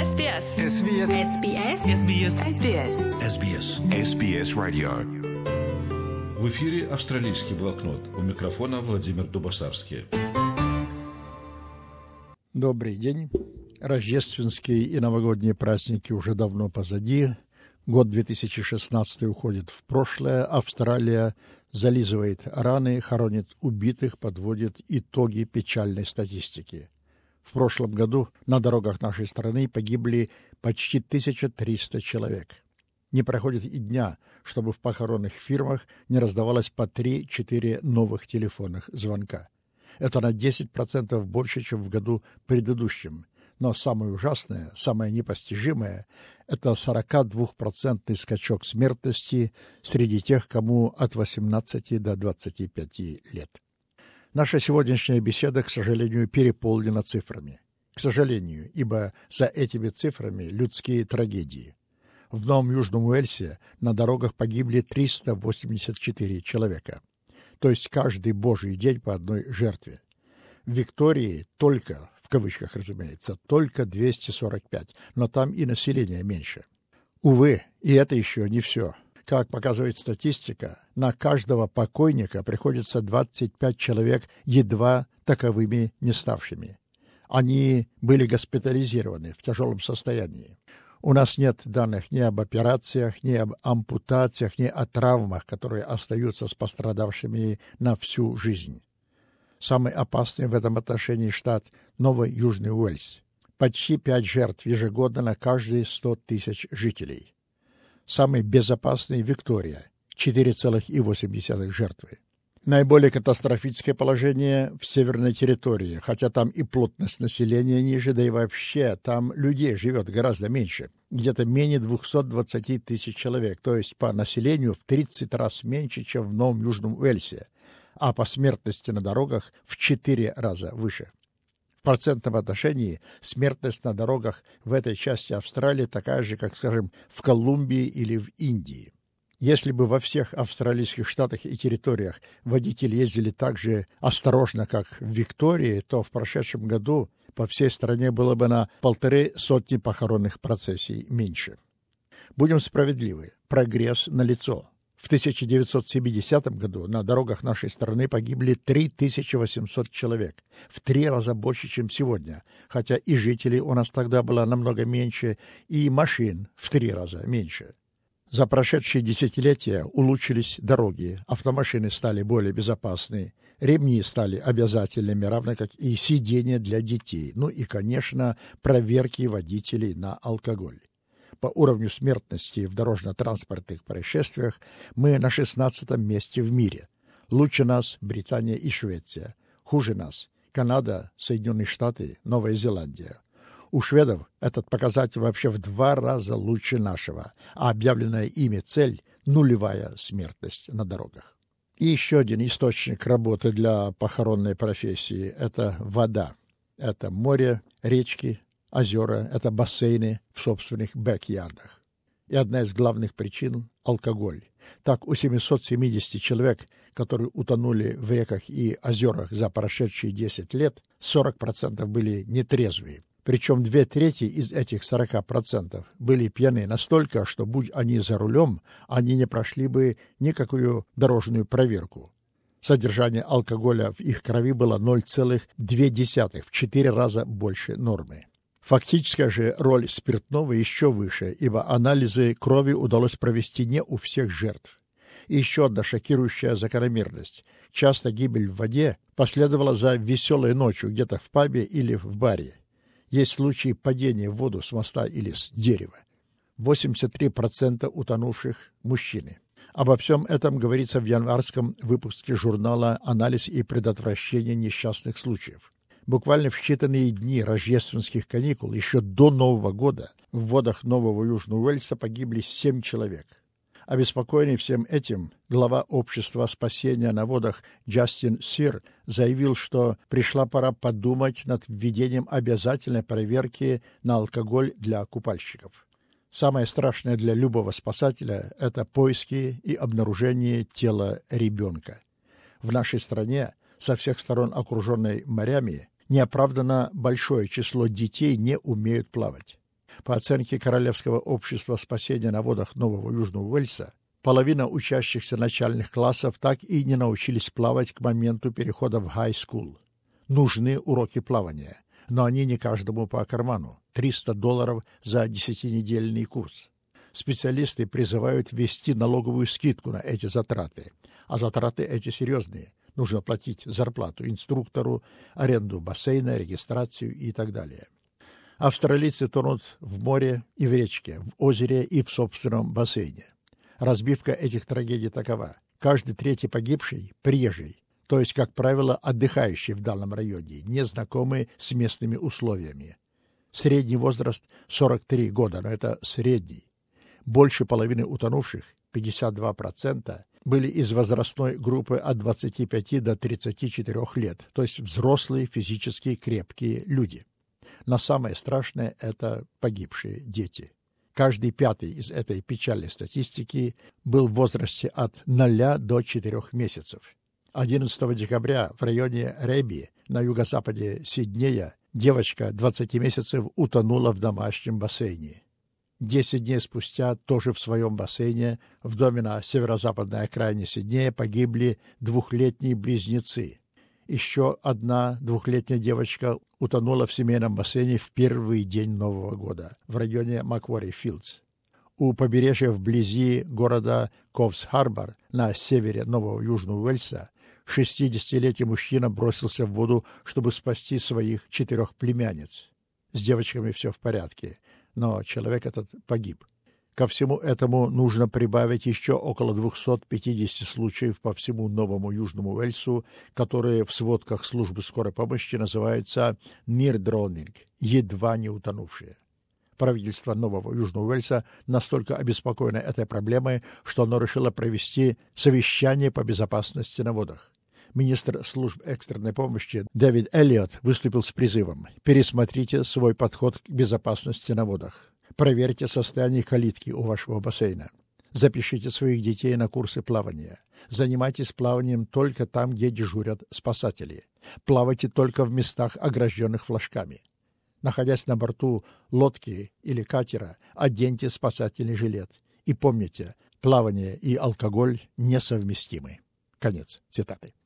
SBS. SBS. SBS. SBS. SBS. SBS. SBS Radio. В эфире «Австралийский блокнот». У микрофона Владимир Дубасарский. Добрый день. Рождественские и новогодние праздники уже давно позади. Год 2016 уходит в прошлое. Австралия зализывает раны, хоронит убитых, подводит итоги печальной статистики. В прошлом году на дорогах нашей страны погибли почти 1300 человек. Не проходит и дня, чтобы в похоронных фирмах не раздавалось по 3-4 новых телефонных звонка. Это на 10% больше, чем в году предыдущем. Но самое ужасное, самое непостижимое – это 42% скачок смертности среди тех, кому от 18 до 25 лет. Наша сегодняшняя беседа, к сожалению, переполнена цифрами. К сожалению, ибо за этими цифрами людские трагедии. В Новом Южном Уэльсе на дорогах погибли 384 человека. То есть каждый божий день по одной жертве. В Виктории только, в кавычках, разумеется, только 245, но там и население меньше. Увы, и это еще не все. Как показывает статистика, на каждого покойника приходится 25 человек, едва таковыми не ставшими. Они были госпитализированы в тяжелом состоянии. У нас нет данных ни об операциях, ни об ампутациях, ни о травмах, которые остаются с пострадавшими на всю жизнь. Самый опасный в этом отношении штат Новый Южный Уэльс. Почти 5 жертв ежегодно на каждые 100 тысяч жителей. Самый безопасный — Виктория, 4,8 жертвы. Наиболее катастрофическое положение в северной территории, хотя там и плотность населения ниже, да и вообще там людей живет гораздо меньше, где-то менее 220 тысяч человек, то есть по населению в 30 раз меньше, чем в Новом Южном Уэльсе, а по смертности на дорогах в 4 раза выше. В процентном отношении смертность на дорогах в этой части Австралии такая же, как, скажем, в Колумбии или в Индии. Если бы во всех австралийских штатах и территориях водители ездили так же осторожно, как в Виктории, то в прошедшем году по всей стране было бы на 150 похоронных процессий меньше. Будем справедливы, прогресс налицо. В 1970 году на дорогах нашей страны погибли 3800 человек, в 3 раза больше, чем сегодня, хотя и жителей у нас тогда было намного меньше, и машин в 3 раза меньше. За прошедшие десятилетия улучшились дороги, автомашины стали более безопасны, ремни стали обязательными, равно как и сиденья для детей, ну и, конечно, проверки водителей на алкоголь. По уровню смертности в дорожно-транспортных происшествиях мы на 16-м месте в мире. Лучше нас Британия и Швеция. Хуже нас Канада, Соединенные Штаты, Новая Зеландия. У шведов этот показатель вообще в 2 раза лучше нашего, а объявленная ими цель – нулевая смертность на дорогах. И еще один источник работы для похоронной профессии – это вода. Это море, речки, озера, это бассейны в собственных бэк-ярдах. И одна из главных причин – алкоголь. Так, у 770 человек, которые утонули в реках и озерах за прошедшие 10 лет, 40% были нетрезвые. Причем 2/3 из этих 40% были пьяны настолько, что, будь они за рулем, они не прошли бы никакую дорожную проверку. Содержание алкоголя в их крови было 0,2, в 4 раза больше нормы. Фактическая же роль спиртного еще выше, ибо анализы крови удалось провести не у всех жертв. И еще одна шокирующая закономерность. Часто гибель в воде последовала за веселой ночью где-то в пабе или в баре. Есть случаи падения в воду с моста или с дерева. 83% утонувших – мужчины. Обо всем этом говорится в январском выпуске журнала «Анализ и предотвращение несчастных случаев». Буквально в считанные дни рождественских каникул, еще до Нового года, в водах Нового Южного Уэльса погибли 7 человек. Обеспокоенный всем этим, глава общества спасения на водах Джастин Сир заявил, что пришла пора подумать над введением обязательной проверки на алкоголь для купальщиков. Самое страшное для любого спасателя – это поиски и обнаружение тела ребенка. В нашей стране, со всех сторон окруженной морями, неоправданно большое число детей не умеют плавать. По оценке Королевского общества спасения на водах Нового Южного Уэльса, половина учащихся начальных классов так и не научились плавать к моменту перехода в high-school. Нужны уроки плавания, но они не каждому по карману. $300 за 10-недельный курс. Специалисты призывают ввести налоговую скидку на эти затраты, а затраты эти серьезные. Нужно платить зарплату инструктору, аренду бассейна, регистрацию и так далее. Австралийцы тонут в море и в речке, в озере и в собственном бассейне. Разбивка этих трагедий такова. Каждый третий погибший – приезжий, то есть, как правило, отдыхающий в данном районе, не знакомый с местными условиями. Средний возраст – 43 года, но это средний. Больше половины утонувших, 52%, были из возрастной группы от 25 до 34 лет, то есть взрослые, физически крепкие люди. Но самое страшное – это погибшие дети. Каждый пятый из этой печальной статистики был в возрасте от 0 до 4 месяцев. 11 декабря в районе Реби на юго-западе Сиднея девочка 20 месяцев утонула в домашнем бассейне. 10 дней спустя, тоже в своем бассейне, в доме на северо-западной окраине Сиднея погибли 2-летние близнецы. Еще одна 2-летняя девочка утонула в семейном бассейне в первый день Нового года в районе Маквари-Филдс. У побережья вблизи города Ковс-Харбор на севере Нового Южного Уэльса 60-летний мужчина бросился в воду, чтобы спасти своих 4 племянниц. С девочками все в порядке, но человек этот погиб. Ко всему этому нужно прибавить еще около 250 случаев по всему Новому Южному Уэльсу, которые в сводках службы скорой помощи называются «near-drowning» — едва не утонувшие. Правительство Нового Южного Уэльса настолько обеспокоено этой проблемой, что оно решило провести совещание по безопасности на водах. Министр служб экстренной помощи Дэвид Эллиот выступил с призывом: пересмотрите свой подход к безопасности на водах. Проверьте состояние калитки у вашего бассейна. Запишите своих детей на курсы плавания. Занимайтесь плаванием только там, где дежурят спасатели. Плавайте только в местах, огражденных флажками. Находясь на борту лодки или катера, оденьте спасательный жилет. И помните, плавание и алкоголь несовместимы. Конец цитаты.